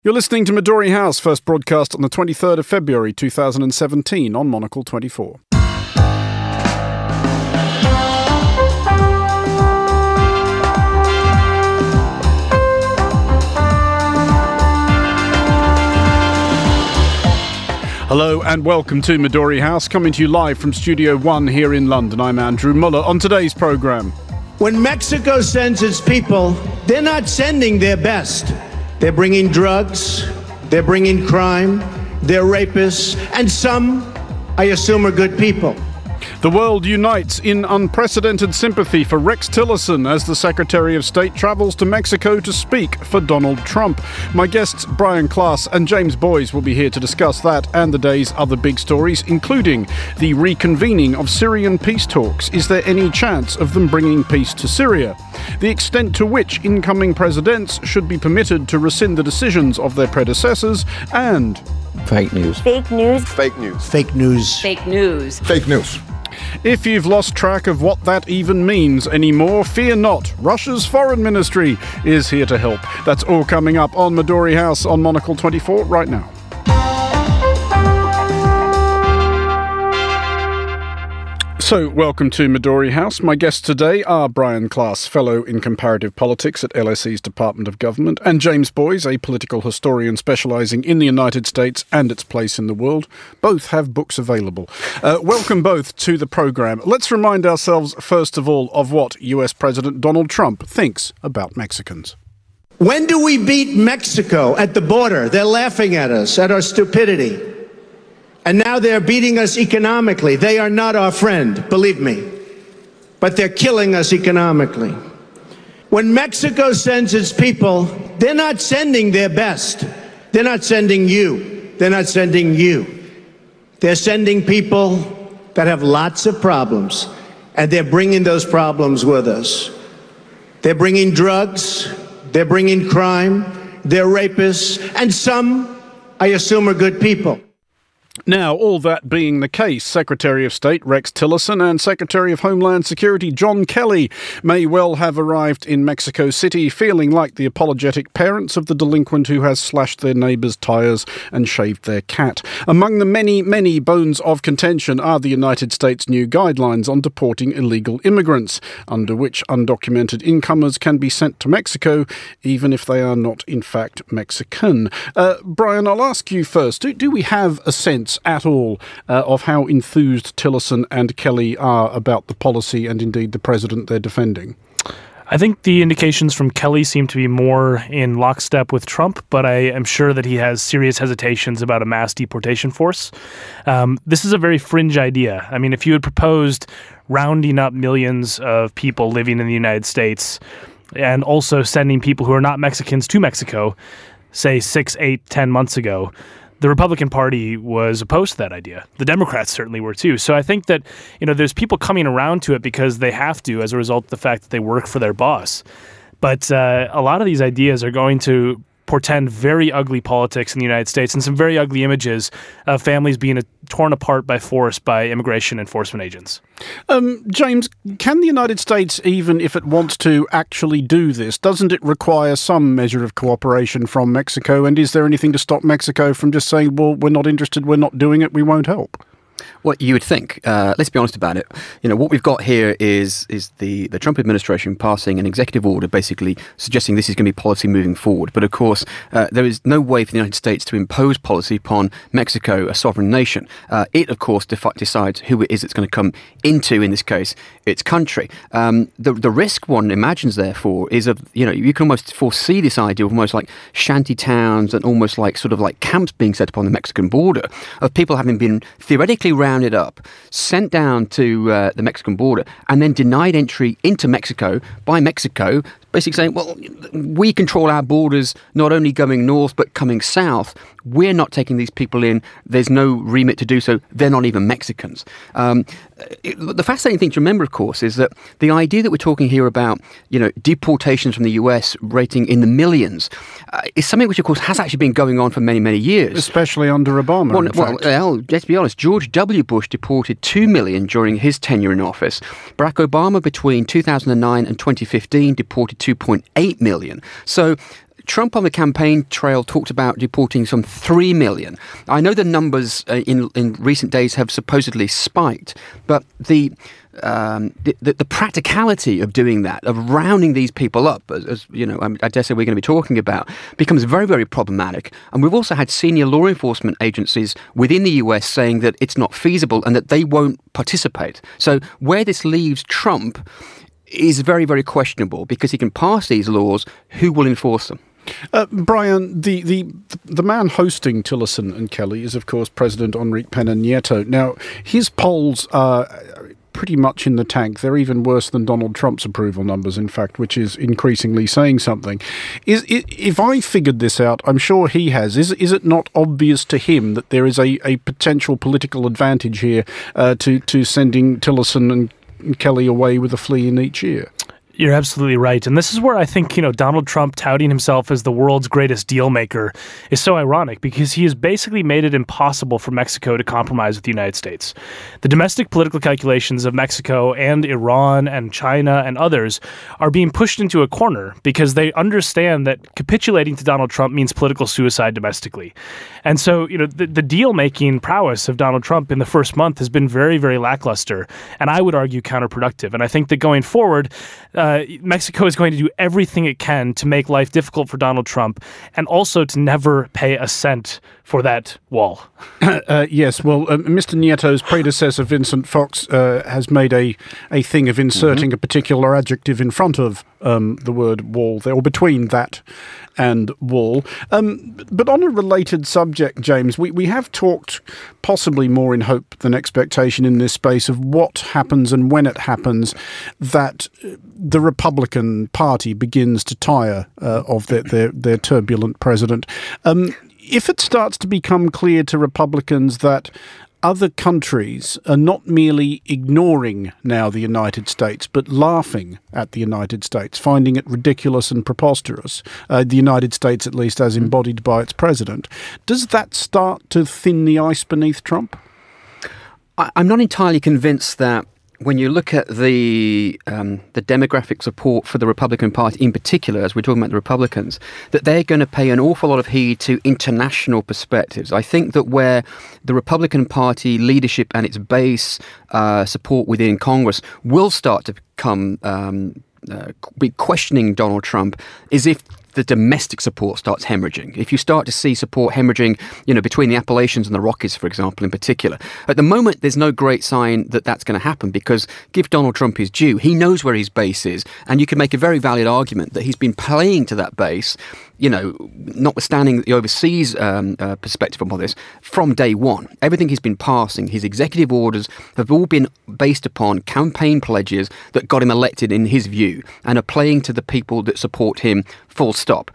You're listening to Midori House, first broadcast on the 23rd of February 2017 on Monocle 24. Hello and welcome to Midori House, coming to you live from Studio 1 here in London. I'm Andrew Muller. On today's programme, when Mexico sends its people, they're not sending their best. They're bringing drugs, they're bringing crime, they're rapists, and some, I assume, are good people. The world unites in unprecedented sympathy for Rex Tillerson as the Secretary of State travels to Mexico to speak for Donald Trump. My guests Brian Klaas and James Boyes will be here to discuss that and the day's other big stories, including the reconvening of Syrian peace talks. Is there any chance of them bringing peace to Syria? The extent to which incoming presidents should be permitted to rescind the decisions of their predecessors, and fake news. Fake news. Fake news. Fake news. Fake news. Fake news. If you've lost track of what that even means anymore, fear not. Russia's foreign ministry is here to help. That's all coming up on Midori House on Monocle 24 right now. So, welcome to Midori House. My guests today are Brian Klaas, Fellow in Comparative Politics at LSE's Department of Government, and James Boyes, a political historian specialising in the United States and its place in the world. Both have books available. Welcome both to the programme. Let's remind ourselves, first of all, of what US President Donald Trump thinks about Mexicans. When do we beat Mexico at the border? They're laughing at us, at our stupidity. And now they're beating us economically. They are not our friend, believe me. But they're killing us economically. When Mexico sends its people, they're not sending their best. They're not sending you. They're not sending you. They're sending people that have lots of problems. And they're bringing those problems with us. They're bringing drugs. They're bringing crime. They're rapists. And some, I assume, are good people. Now, all that being the case, Secretary of State Rex Tillerson and Secretary of Homeland Security John Kelly may well have arrived in Mexico City feeling like the apologetic parents of the delinquent who has slashed their neighbour's tyres and shaved their cat. Among the many, many bones of contention are the United States' new guidelines on deporting illegal immigrants, under which undocumented incomers can be sent to Mexico, even if they are not, in fact, Mexican. Brian, I'll ask you first. Do we have a sense at all of how enthused Tillerson and Kelly are about the policy and indeed the president they're defending? I think the indications from Kelly seem to be more in lockstep with Trump, but I am sure that he has serious hesitations about a mass deportation force. This is a very fringe idea. I mean, if you had proposed rounding up millions of people living in the United States and also sending people who are not Mexicans to Mexico, say 6, 8, 10 months ago, the Republican Party was opposed to that idea. The Democrats certainly were too. So I think that, there's people coming around to it because they have to as a result of the fact that they work for their boss. But a lot of these ideas are going to portend very ugly politics in the United States and some very ugly images of families being torn apart by force by immigration enforcement agents. James, can the United States, even if it wants to actually do this, doesn't it require some measure of cooperation from Mexico? And is there anything to stop Mexico from just saying, well, we're not interested, we're not doing it, we won't help? Well, you would think. Let's be honest about it. What we've got here is the Trump administration passing an executive order basically suggesting this is going to be policy moving forward. But of course, there is no way for the United States to impose policy upon Mexico, a sovereign nation. It, of course, decides who it is it's going to come into, in this case, its country. The risk one imagines, therefore, is you can almost foresee this idea of almost like shanty towns and almost like sort of like camps being set up on the Mexican border of people having been theoretically rounded up, sent down to the Mexican border, and then denied entry into Mexico by Mexico, basically saying, well, we control our borders, not only going north, but coming south. We're not taking these people in. There's no remit to do so. They're not even Mexicans. The fascinating thing to remember, of course, is that the idea that we're talking here about, deportations from the US rating in the millions is something which, of course, has actually been going on for many, many years. Especially under Obama, Well, let's be honest. George W. Bush deported 2 million during his tenure in office. Barack Obama, between 2009 and 2015, deported 2.8 million. So Trump on the campaign trail talked about deporting some 3 million. I know the numbers in recent days have supposedly spiked, but the practicality of doing that, of rounding these people up, as you know, I dare say we're going to be talking about, becomes very, very problematic. And we've also had senior law enforcement agencies within the US saying that it's not feasible and that they won't participate. So where this leaves Trump is very, very questionable, because he can pass these laws. Who will enforce them? Brian, the man hosting Tillerson and Kelly is, of course, President Enrique Pena Nieto. Now, his polls are pretty much in the tank. They're even worse than Donald Trump's approval numbers, in fact, which is increasingly saying something. If I figured this out, I'm sure he has, is it not obvious to him that there is a potential political advantage here to sending Tillerson and Kelly away with a flea in each ear? You're absolutely right. And this is where I think, Donald Trump touting himself as the world's greatest deal maker is so ironic, because he has basically made it impossible for Mexico to compromise with the United States. The domestic political calculations of Mexico and Iran and China and others are being pushed into a corner because they understand that capitulating to Donald Trump means political suicide domestically. And so, the deal-making prowess of Donald Trump in the first month has been very, very lackluster, and I would argue counterproductive. And I think that going forward, Mexico is going to do everything it can to make life difficult for Donald Trump, and also to never pay a cent for that wall. Yes, well, Mr. Nieto's predecessor, Vincent Fox, has made a thing of inserting a particular adjective in front of the word wall there, or between that and wall. But on a related subject, James, we have talked possibly more in hope than expectation in this space of what happens and when it happens that the Republican Party begins to tire of their turbulent president. If it starts to become clear to Republicans that other countries are not merely ignoring now the United States, but laughing at the United States, finding it ridiculous and preposterous, the United States at least as embodied by its president, does that start to thin the ice beneath Trump? I'm not entirely convinced that when you look at the demographic support for the Republican Party in particular, as we're talking about the Republicans, that they're going to pay an awful lot of heed to international perspectives. I think that where the Republican Party leadership and its base support within Congress will start to become be questioning Donald Trump is if the domestic support starts hemorrhaging. If you start to see support hemorrhaging, between the Appalachians and the Rockies, for example, in particular. At the moment, there's no great sign that that's going to happen, because give Donald Trump his due. He knows where his base is, and you can make a very valid argument that he's been playing to that base, notwithstanding the overseas perspective on all this, from day one. Everything he's been passing, his executive orders, have all been based upon campaign pledges that got him elected in his view, and are playing to the people that support him, full stop.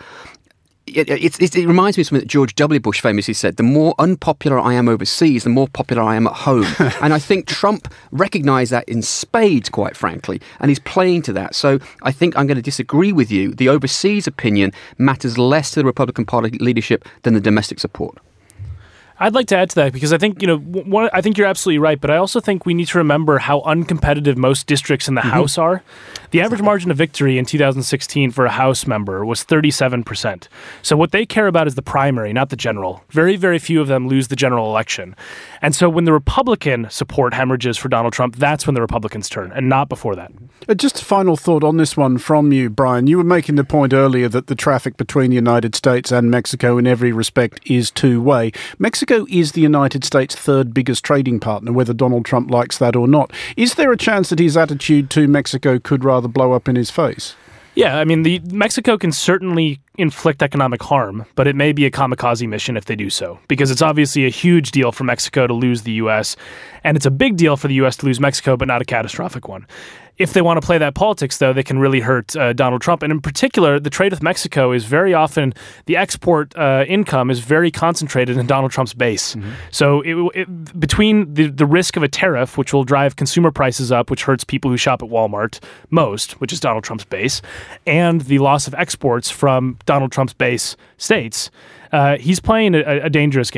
It reminds me of something that George W. Bush famously said: the more unpopular I am overseas, the more popular I am at home. And I think Trump recognised that in spades, quite frankly, and he's playing to that. So I think I'm going to disagree with you. The overseas opinion matters less to the Republican Party leadership than the domestic support. I'd like to add to that, because I think, I think you're absolutely right, but I also think we need to remember how uncompetitive most districts in the House are. The average margin of victory in 2016 for a House member was 37%. So what they care about is the primary, not the general. Very, very few of them lose the general election. And so when the Republican support hemorrhages for Donald Trump, that's when the Republicans turn, and not before that. Just a final thought on this one from you, Brian. You were making the point earlier that the traffic between the United States and Mexico in every respect is two-way. Mexico is the United States' third biggest trading partner, whether Donald Trump likes that or not. Is there a chance that his attitude to Mexico could rather blow up in his face? Yeah, I mean, Mexico can certainly inflict economic harm, but it may be a kamikaze mission if they do so, because it's obviously a huge deal for Mexico to lose the U.S., and it's a big deal for the U.S. to lose Mexico, but not a catastrophic one. If they want to play that politics, though, they can really hurt Donald Trump. And in particular, the trade with Mexico is very often, the export income is very concentrated in Donald Trump's base. So between the risk of a tariff, which will drive consumer prices up, which hurts people who shop at Walmart most, which is Donald Trump's base, and the loss of exports from Donald Trump's base states, he's playing a dangerous game.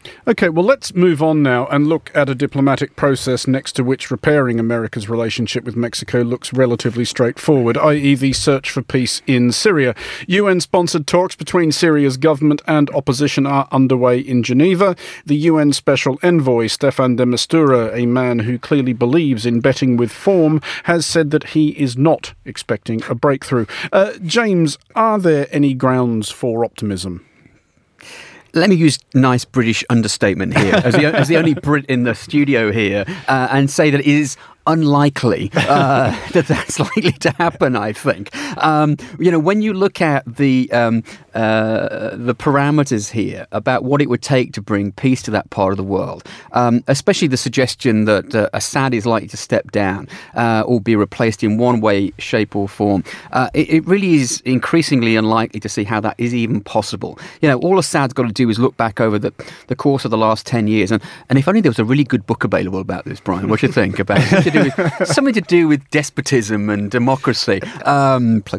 OK, well, let's move on now and look at a diplomatic process next to which repairing America's relationship with Mexico looks relatively straightforward, i.e. the search for peace in Syria. UN-sponsored talks between Syria's government and opposition are underway in Geneva. The UN Special Envoy, Staffan de Mistura, a man who clearly believes in betting with form, has said that he is not expecting a breakthrough. James, are there any grounds for optimism? Let me use nice British understatement here, as the only Brit in the studio here, and say that it is unlikely that that's likely to happen, I think. When you look at the parameters here about what it would take to bring peace to that part of the world, especially the suggestion that Assad is likely to step down or be replaced in one way, shape or form, it really is increasingly unlikely to see how that is even possible. All Assad's got to do is look back over the course of the last 10 years. And if only there was a really good book available about this, Brian, what do you think about it? Something to do with despotism and democracy. Plug.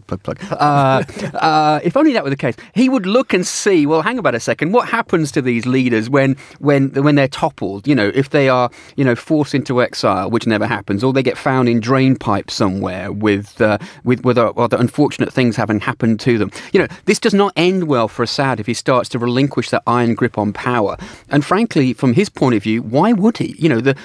If only that were the case, he would look and see, well, hang about a second, what happens to these leaders when they're toppled? If they are, forced into exile, which never happens, or they get found in drain pipes somewhere with other unfortunate things having happened to them. This does not end well for Assad if he starts to relinquish that iron grip on power. And frankly, from his point of view, why would he?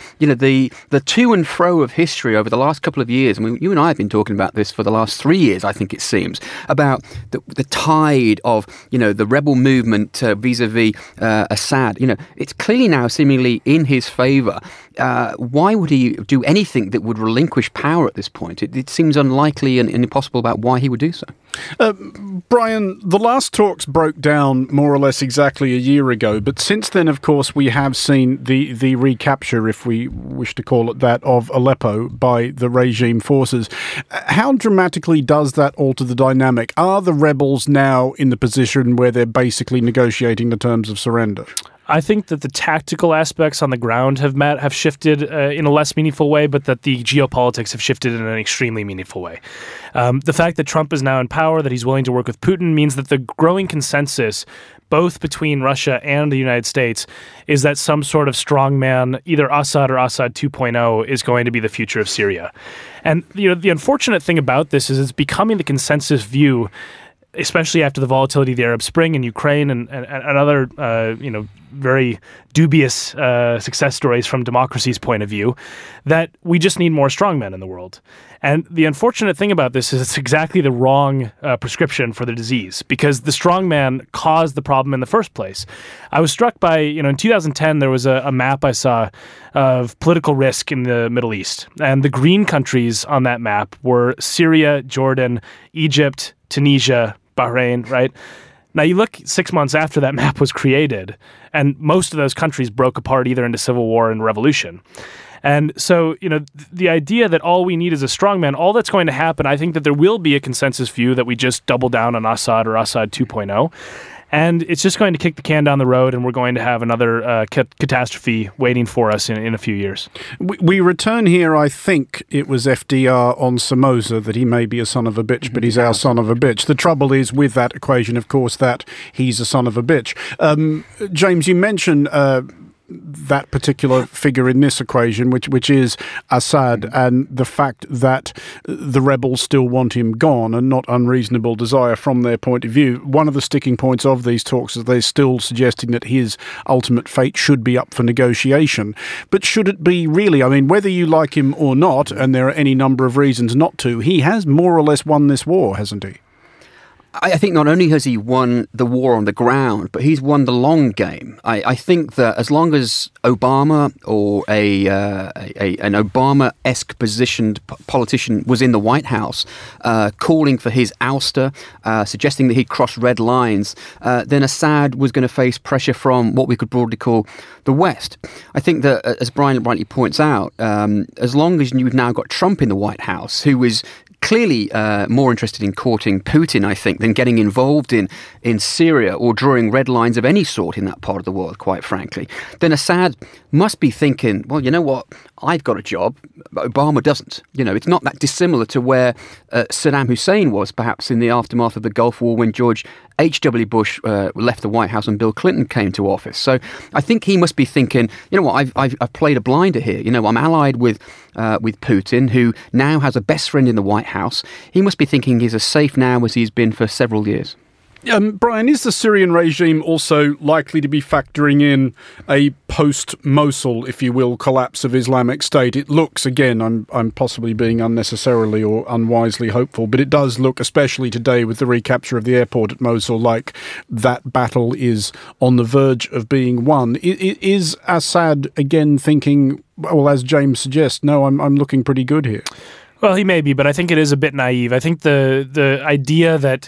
The to and fro of history over the last couple of years, I mean, you and I have been talking about this for the last 3 years, I think it seems, about the tide of, the rebel movement vis-a-vis Assad. It's clearly now seemingly in his favour. Why would he do anything that would relinquish power at this point? It seems unlikely and impossible about why he would do so. Brian, the last talks broke down more or less exactly a year ago, but since then, of course, we have seen the recapture, if we wish to call it that, of Aleppo by the regime forces. How dramatically does that alter the dynamic? Are the rebels now in the position where they're basically negotiating the terms of surrender? I think that the tactical aspects on the ground have shifted in a less meaningful way, but that the geopolitics have shifted in an extremely meaningful way. The fact that Trump is now in power, that he's willing to work with Putin, means that the growing consensus, both between Russia and the United States, is that some sort of strongman, either Assad or Assad 2.0, is going to be the future of Syria. And the unfortunate thing about this is it's becoming the consensus view, especially after the volatility of the Arab Spring in Ukraine and other, very dubious success stories from democracy's point of view, that we just need more strongmen in the world. And the unfortunate thing about this is it's exactly the wrong prescription for the disease, because the strongman caused the problem in the first place. I was struck by, in 2010, there was a map I saw of political risk in the Middle East. And the green countries on that map were Syria, Jordan, Egypt, Tunisia, Bahrain, right? Now, you look 6 months after that map was created, and most of those countries broke apart either into civil war and revolution. And so, the idea that all we need is a strongman, all that's going to happen, I think that there will be a consensus view that we just double down on Assad or Assad 2.0. And it's just going to kick the can down the road, and we're going to have another catastrophe waiting for us in a few years. We return here, I think it was FDR on Somoza, that he may be a son of a bitch, but he's our son of a bitch. The trouble is with that equation, of course, that he's a son of a bitch. James, you mentioned that particular figure in this equation, which is Assad, and the fact that the rebels still want him gone, and not unreasonable desire from their point of view. One of the sticking points of these talks is they're still suggesting that his ultimate fate should be up for negotiation. But should it be really? I mean, whether you like him or not, and there are any number of reasons not to, he has more or less won this war, hasn't he? I think not only has he won the war on the ground, but he's won the long game. I think that as long as Obama or an Obama-esque positioned politician was in the White House calling for his ouster, suggesting that he'd crossed red lines, then Assad was going to face pressure from what we could broadly call the West. I think that, as Brian rightly points out, as long as you've now got Trump in the White House, who is clearly more interested in courting Putin, I think, than getting involved in Syria or drawing red lines of any sort in that part of the world, quite frankly, then Assad must be thinking, well, you know what, I've got a job, Obama doesn't. It's not that dissimilar to where Saddam Hussein was, perhaps, in the aftermath of the Gulf War when George H.W. Bush left the White House and Bill Clinton came to office. So I think he must be thinking, you know what, I've played a blinder here. You know, I'm allied with Putin, who now has a best friend in the White House. He must be thinking he's as safe now as he's been for several years. Brian, is the Syrian regime also likely to be factoring in a post-Mosul, if you will, collapse of Islamic State? It looks, again, I'm possibly being unnecessarily or unwisely hopeful, but it does look, especially today with the recapture of the airport at Mosul, like that battle is on the verge of being won. Is Assad again thinking, well, as James suggests, no, I'm looking pretty good here? Well, he may be, but I think it is a bit naive. I think the idea that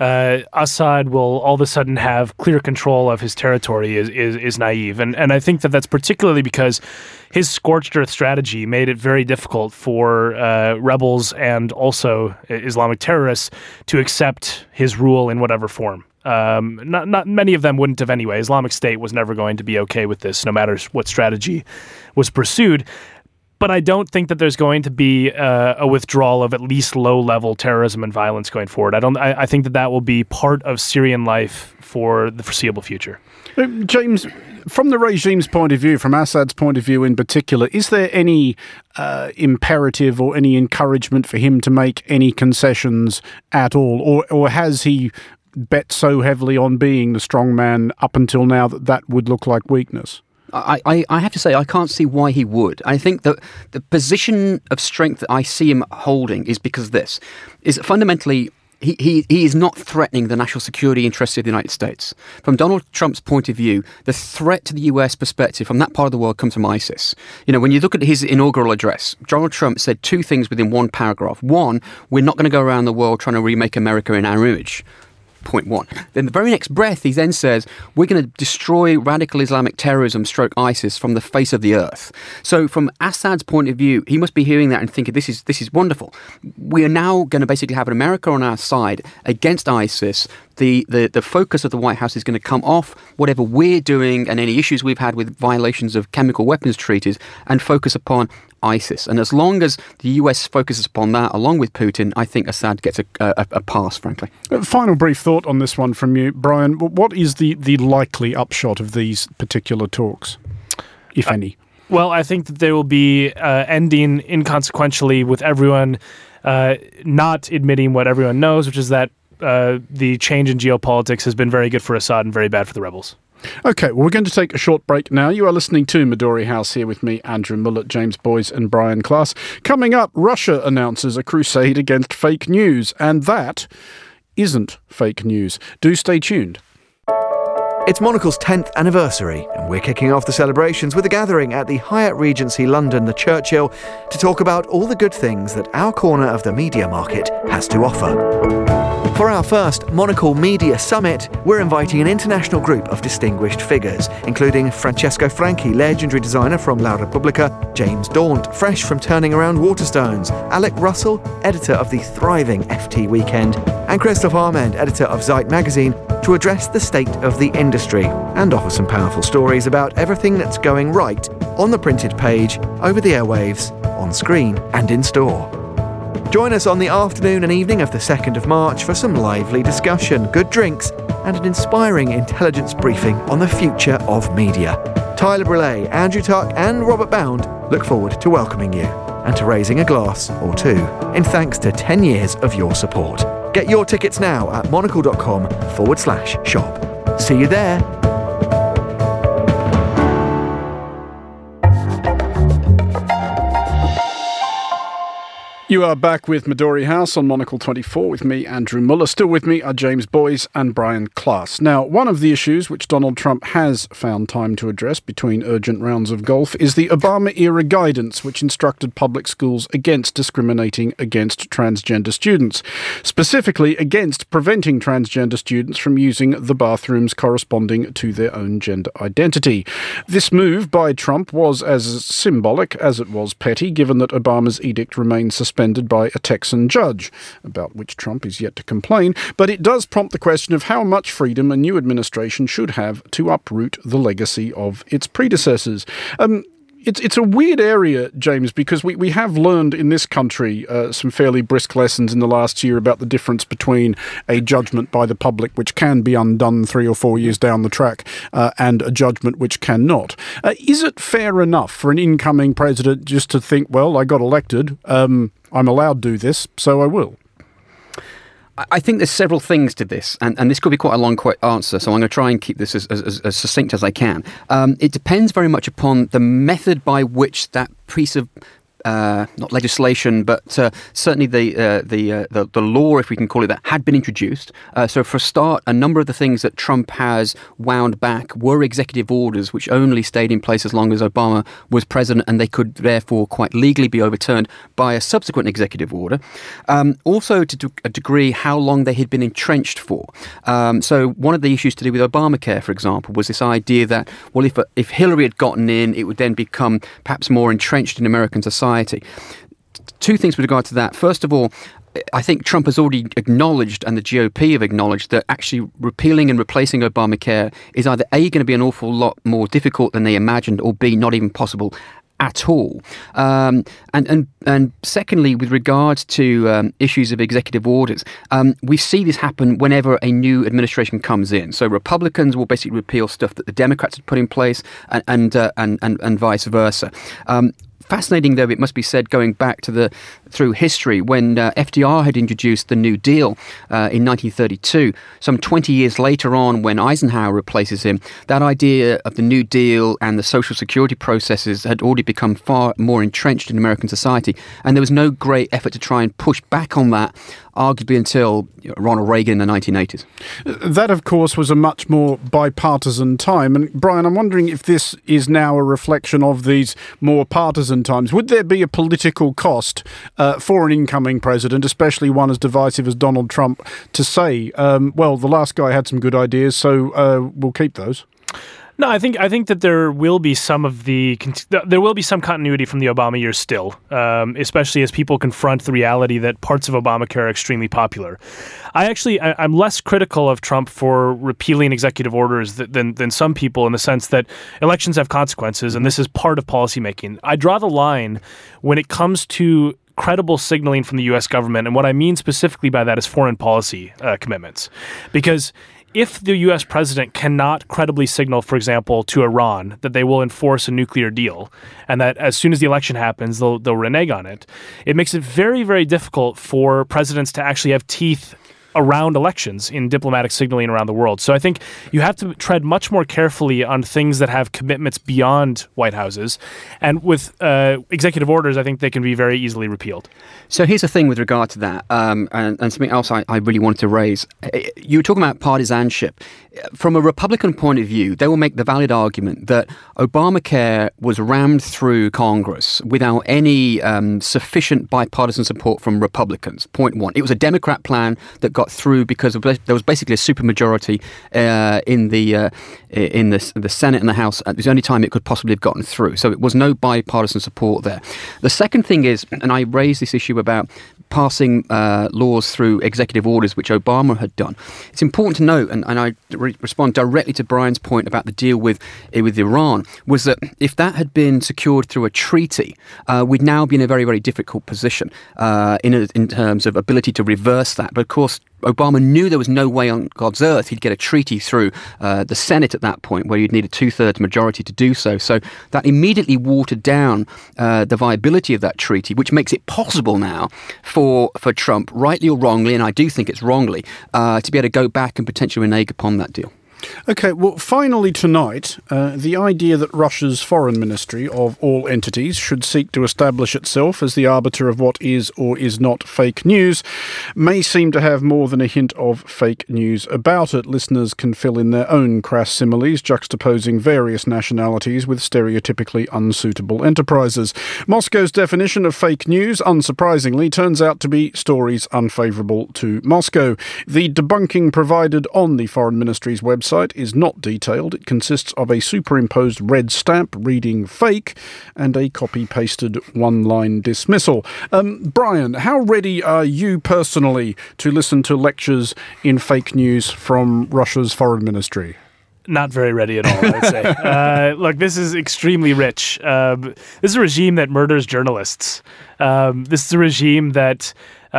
Assad will all of a sudden have clear control of his territory is naive. And I think that's particularly because his scorched earth strategy made it very difficult for rebels and also Islamic terrorists to accept his rule in whatever form. Not many of them wouldn't have anyway. Islamic State was never going to be okay with this, no matter what strategy was pursued. But I don't think that there's going to be a withdrawal of at least low-level terrorism and violence going forward. I think that will be part of Syrian life for the foreseeable future. James, from the regime's point of view, from Assad's point of view in particular, is there any imperative or any encouragement for him to make any concessions at all? Or has he bet so heavily on being the strong man up until now that would look like weakness? I have to say, I can't see why he would. I think that the position of strength that I see him holding is because of this, is that fundamentally he is not threatening the national security interests of the United States. From Donald Trump's point of view, the threat to the US perspective from that part of the world comes from ISIS. You know, when you look at his inaugural address, Donald Trump said two things within one paragraph. One, we're not going to go around the world trying to remake America in our image. Point one. Then the very next breath, he then says, we're going to destroy radical Islamic terrorism / ISIS from the face of the earth. So from Assad's point of view, he must be hearing that and thinking, this is wonderful. We are now going to basically have an America on our side against ISIS. The focus of the White House is going to come off whatever we're doing and any issues we've had with violations of chemical weapons treaties and focus upon ISIS. And as long as the US focuses upon that, along with Putin, I think Assad gets a pass, frankly. Final brief thought on this one from you, Brian. What is the likely upshot of these particular talks, if any? Well, I think that they will be ending inconsequentially with everyone not admitting what everyone knows, which is that the change in geopolitics has been very good for Assad and very bad for the rebels. OK, well, we're going to take a short break now. You are listening to Midori House here with me, Andrew Mullett, James Boyes and Brian Klaas. Coming up, Russia announces a crusade against fake news, and that isn't fake news. Do stay tuned. It's Monocle's 10th anniversary, and we're kicking off the celebrations with a gathering at the Hyatt Regency London, the Churchill, to talk about all the good things that our corner of the media market has to offer. For our first Monocle Media Summit, we're inviting an international group of distinguished figures, including Francesco Franchi, legendary designer from La Repubblica, James Daunt, fresh from turning around Waterstones, Alec Russell, editor of the thriving FT Weekend, and Christoph Armand, editor of Zeit magazine, to address the state of the industry and offer some powerful stories about everything that's going right on the printed page, over the airwaves, on screen and in store. Join us on the afternoon and evening of the 2nd of March for some lively discussion, good drinks, and an inspiring intelligence briefing on the future of media. Tyler Brulé, Andrew Tuck, and Robert Bound look forward to welcoming you and to raising a glass or two in thanks to 10 years of your support. Get your tickets now at monocle.com/shop. See you there. You are back with Midori House on Monocle 24 with me, Andrew Muller. Still with me are James Boyes and Brian Klaas. Now, one of the issues which Donald Trump has found time to address between urgent rounds of golf is the Obama-era guidance which instructed public schools against discriminating against transgender students, specifically against preventing transgender students from using the bathrooms corresponding to their own gender identity. This move by Trump was as symbolic as it was petty, given that Obama's edict remains suspended by a Texan judge, about which Trump is yet to complain, but it does prompt the question of how much freedom a new administration should have to uproot the legacy of its predecessors. In It's a weird area, James, because we have learned in this country some fairly brisk lessons in the last year about the difference between a judgment by the public, which can be undone 3 or 4 years down the track, and a judgment which cannot. Is it fair enough for an incoming president just to think, well, I got elected, I'm allowed to do this, so I will? I think there's several things to this, and this could be quite a long answer, so I'm going to try and keep this as succinct as I can. It depends very much upon the method by which that piece of not legislation, but certainly the law, if we can call it that, had been introduced. So for a start, a number of the things that Trump has wound back were executive orders, which only stayed in place as long as Obama was president, and they could therefore quite legally be overturned by a subsequent executive order. Also, to a degree, how long they had been entrenched for. So one of the issues to do with Obamacare, for example, was this idea that, well, if Hillary had gotten in, it would then become perhaps more entrenched in American society. Two things with regard to that. First of all, I think Trump has already acknowledged, and the GOP have acknowledged, that actually repealing and replacing Obamacare is either A, going to be an awful lot more difficult than they imagined, or B, not even possible at all. And secondly, with regards to issues of executive orders, we see this happen whenever a new administration comes in. So Republicans will basically repeal stuff that the Democrats had put in place, and vice versa. Fascinating, though, it must be said, going back through history, when FDR had introduced the New Deal in 1932, some 20 years later on, when Eisenhower replaces him, that idea of the New Deal and the Social Security processes had already become far more entrenched in American society, and there was no great effort to try and push back on that, arguably until Ronald Reagan in the 1980s. That, of course, was a much more bipartisan time. And Brian, I'm wondering if this is now a reflection of these more partisan times. Would there be a political cost for an incoming president, especially one as divisive as Donald Trump, to say, well, the last guy had some good ideas, so we'll keep those? No, I think that there will be some continuity from the Obama years still, especially as people confront the reality that parts of Obamacare are extremely popular. I'm less critical of Trump for repealing executive orders than some people, in the sense that elections have consequences, and this is part of policymaking. I draw the line when it comes to credible signaling from the U.S. government, and what I mean specifically by that is foreign policy commitments, because if the U.S. president cannot credibly signal, for example, to Iran that they will enforce a nuclear deal, and that as soon as the election happens, they'll renege on it, it makes it very, very difficult for presidents to actually have teeth around elections in diplomatic signaling around the world. So I think you have to tread much more carefully on things that have commitments beyond White Houses. And with executive orders, I think they can be very easily repealed. So here's the thing with regard to that, and something else I really wanted to raise. You were talking about partisanship. From a Republican point of view, they will make the valid argument that Obamacare was rammed through Congress without any sufficient bipartisan support from Republicans. Point one. It was a Democrat plan that got through because there was basically a supermajority in the Senate and the House. It was the only time it could possibly have gotten through. So it was no bipartisan support there. The second thing is, and I raised this issue about passing laws through executive orders, which Obama had done. It's important to note, and I respond directly to Brian's point about the deal with Iran, was that if that had been secured through a treaty, we'd now be in a very, very difficult position in terms of ability to reverse that. But of course, Obama knew there was no way on God's earth he'd get a treaty through the Senate at that point, where you'd need a 2/3 majority to do so. So that immediately watered down the viability of that treaty, which makes it possible now for Trump, rightly or wrongly, and I do think it's wrongly, to be able to go back and potentially renege upon that deal. OK, well, finally tonight, the idea that Russia's foreign ministry, of all entities, should seek to establish itself as the arbiter of what is or is not fake news may seem to have more than a hint of fake news about it. Listeners can fill in their own crass similes, juxtaposing various nationalities with stereotypically unsuitable enterprises. Moscow's definition of fake news, unsurprisingly, turns out to be stories unfavourable to Moscow. The debunking provided on the foreign ministry's website is not detailed. It consists of a superimposed red stamp reading fake and a copy-pasted one-line dismissal. Brian, how ready are you personally to listen to lectures in fake news from Russia's foreign ministry? Not very ready at all, I would say. Look, this is extremely rich. This is a regime that murders journalists. This is a regime that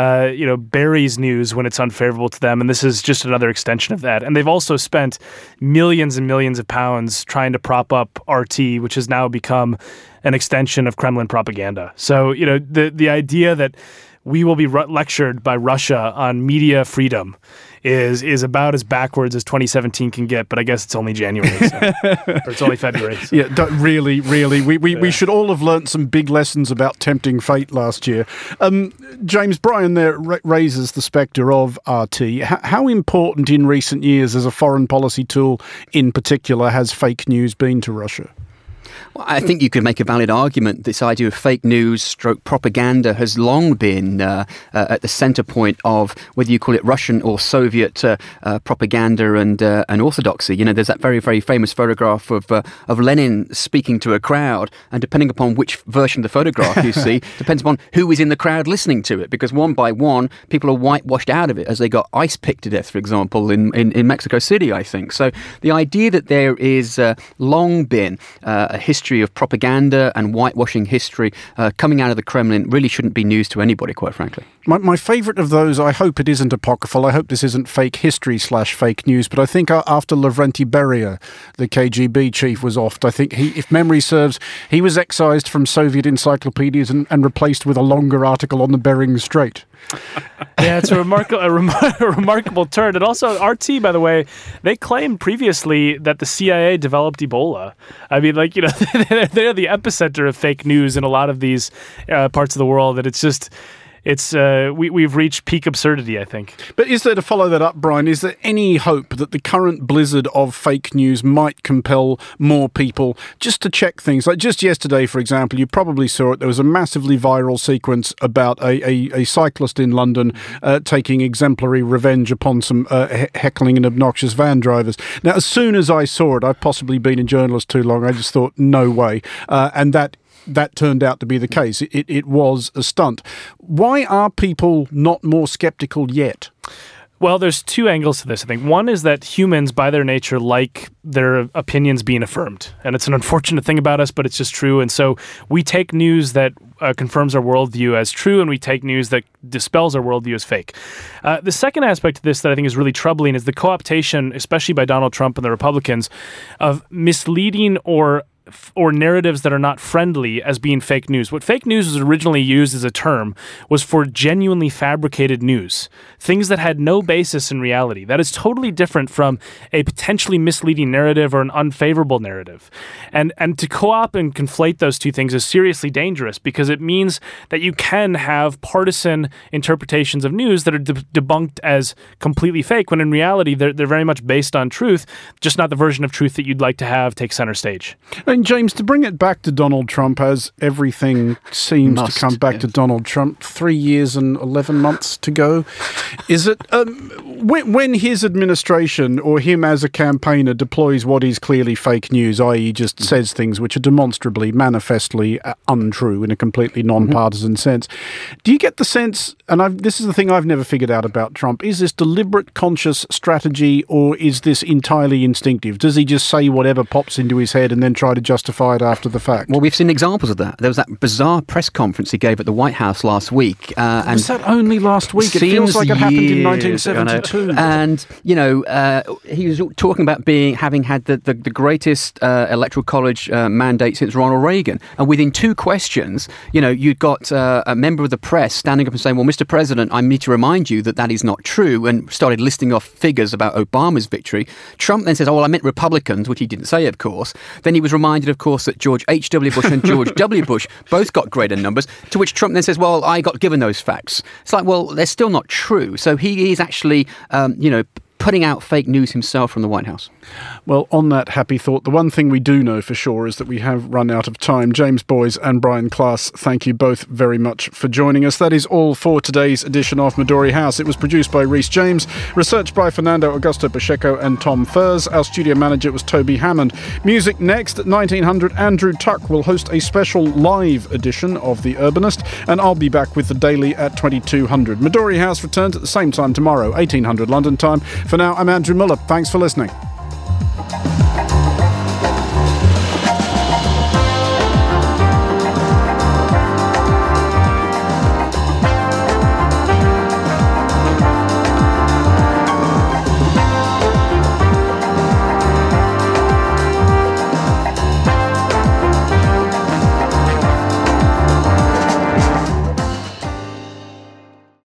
buries news when it's unfavorable to them, and this is just another extension of that. And they've also spent millions and millions of pounds trying to prop up RT, which has now become an extension of Kremlin propaganda. So, the idea that we will be lectured by Russia on media freedom is about as backwards as 2017 can get, but I guess it's only January, or it's only February. So. Yeah, really. We should all have learnt some big lessons about tempting fate last year. James, Brian there raises the spectre of RT. How important in recent years as a foreign policy tool in particular has fake news been to Russia? Well, I think you could make a valid argument. This idea of fake news stroke propaganda has long been at the centre point of whether you call it Russian or Soviet propaganda and orthodoxy. There's that very, very famous photograph of Lenin speaking to a crowd, and depending upon which version of the photograph you see, depends upon who is in the crowd listening to it, because one by one, people are whitewashed out of it as they got ice picked to death, for example, in Mexico City, I think. So the idea that there is long been a history of propaganda and whitewashing history coming out of the Kremlin really shouldn't be news to anybody, quite frankly. My favourite of those, I hope it isn't apocryphal, I hope this isn't fake history / fake news, but I think after Lavrenti Beria, the KGB chief, was offed, I think if memory serves, he was excised from Soviet encyclopedias and replaced with a longer article on the Bering Strait. Yeah, it's a remarkable turn. And also, RT, by the way, they claimed previously that the CIA developed Ebola. I mean, they're the epicenter of fake news in a lot of these parts of the world, and it's just... we've reached peak absurdity, I think. But is there, to follow that up, Brian, is there any hope that the current blizzard of fake news might compel more people just to check things? Like just yesterday, for example, you probably saw it, there was a massively viral sequence about a cyclist in London taking exemplary revenge upon some heckling and obnoxious van drivers. Now, as soon as I saw it, I've possibly been a journalist too long, I just thought, no way. And that turned out to be the case. It was a stunt. Why are people not more sceptical yet? Well, there's two angles to this, I think. One is that humans, by their nature, like their opinions being affirmed. And it's an unfortunate thing about us, but it's just true. And so we take news that confirms our worldview as true, and we take news that dispels our worldview as fake. The second aspect of this that I think is really troubling is the co-optation, especially by Donald Trump and the Republicans, of misleading or narratives that are not friendly as being fake news. What fake news was originally used as a term was for genuinely fabricated news, things that had no basis in reality. That is totally different from a potentially misleading narrative or an unfavorable narrative. And to co-opt and conflate those two things is seriously dangerous, because it means that you can have partisan interpretations of news that are debunked as completely fake, when in reality they're very much based on truth, just not the version of truth that you'd like to have take center stage. And James, to bring it back to Donald Trump, as everything seems to come back to Donald Trump, 3 years and 11 months to go, is it when his administration or him as a campaigner deploys what is clearly fake news, i.e. just says things which are demonstrably, manifestly untrue in a completely non-partisan sense, do you get the sense, and this is the thing I've never figured out about Trump, is this deliberate, conscious strategy, or is this entirely instinctive? Does he just say whatever pops into his head and then try to justify it after the fact? Well, we've seen examples of that. There was that bizarre press conference he gave at the White House last week. And was that only last week? It feels like it happened in 1972. And, he was talking about having had the greatest electoral college mandate since Ronald Reagan. And within two questions, you'd got a member of the press standing up and saying, well, Mr. President, I need to remind you that is not true, and started listing off figures about Obama's victory. Trump then says, oh, well, I meant Republicans, which he didn't say, of course. Then he was reminded, of course, that George H.W. Bush and George W. Bush both got greater numbers, to which Trump then says, well, I got given those facts. It's like, well, they're still not true. So he is actually, putting out fake news himself from the White House. Well, on that happy thought, the one thing we do know for sure is that we have run out of time. James Boys and Brian Klaas, thank you both very much for joining us. That is all for today's edition of Midori House. It was produced by Rhys James, researched by Fernando Augusto Pacheco and Tom Furs. Our studio manager was Toby Hammond. Music next at 1900. Andrew Tuck will host a special live edition of The Urbanist, and I'll be back with The Daily at 2200. Midori House returns at the same time tomorrow, 1800 London time. For now, I'm Andrew Muller. Thanks for listening.